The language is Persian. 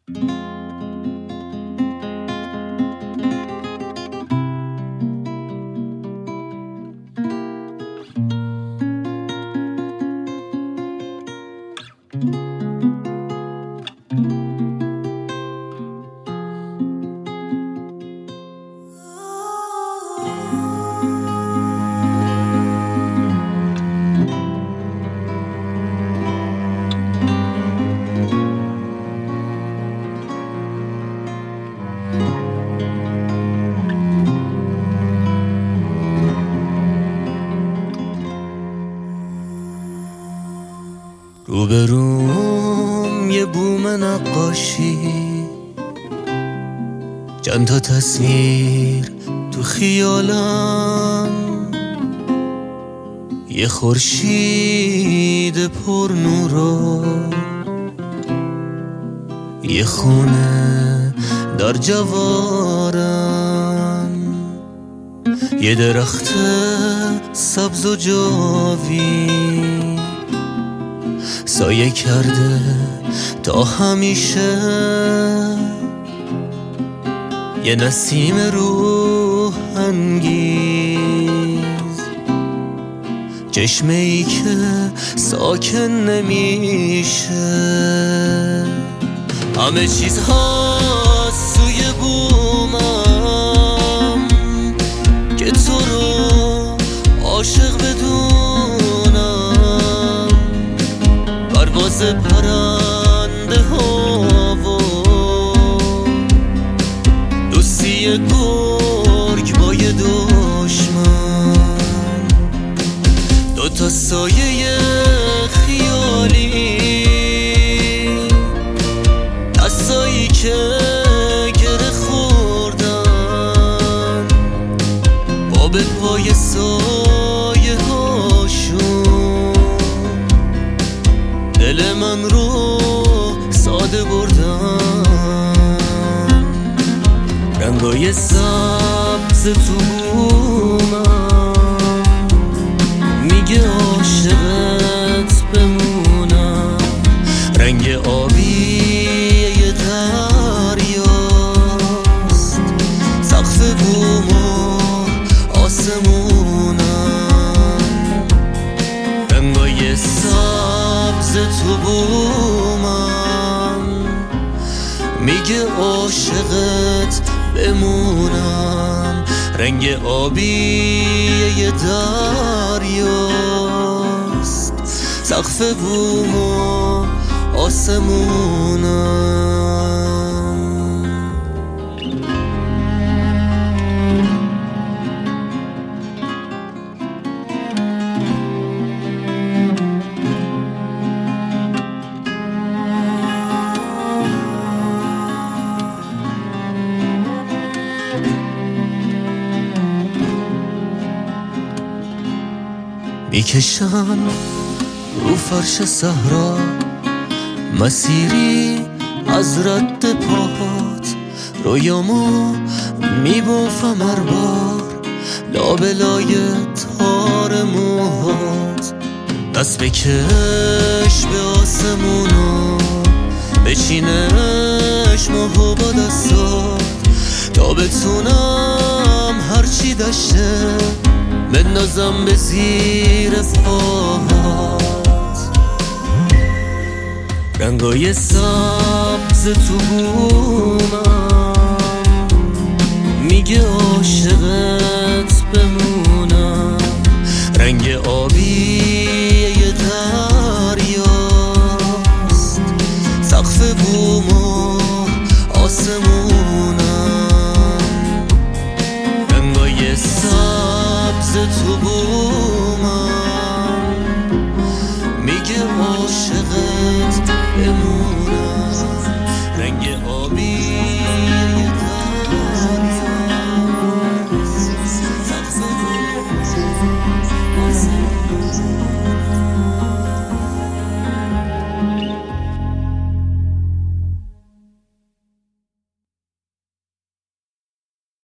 روبروم یه بوم نقاشی، چند تا تصویر تو خیالم، یه خورشید پر نورو، یه خونه در جوارم، یه درخت سبز و جاوی سایه کرده تا همیشه، یه نسیم روح انگیز، چشمه ای که ساکن نمیشه. همه چیز هست سوی بومم که تو رو عاشق بدونم، پرواز پرنده ها و دوستی گرگ با یه دشمن، دوتا سایه خیالی، دستایی که گره خوردن با به پای سایه هاشون، دل من رو ساده بردن. رنگای سبز تو بومم میگه عاشقت بمونم، رنگ آبی یه دریاست، سقف بوم و آسمونم. رنگای سبز تو بومم میگه عاشقت بمونم، رنگ آبی یه دریاست، سقف بوم و آسمونم. میکشم رو فرش صحرا مسیری از رد پاهات، رویامو میبافم هر بار لابلای تار موهات، دست بکش به آسمونو بچینش ماهو با دستات، تا بتونم هرچی داشته بندازم به زیر پاهات. رنگای سبز تو بومم میگه عاشقت بمونم، رنگ آبی یه دریاست، سقف بوم و آسمونم. رنگای سبز تو بومم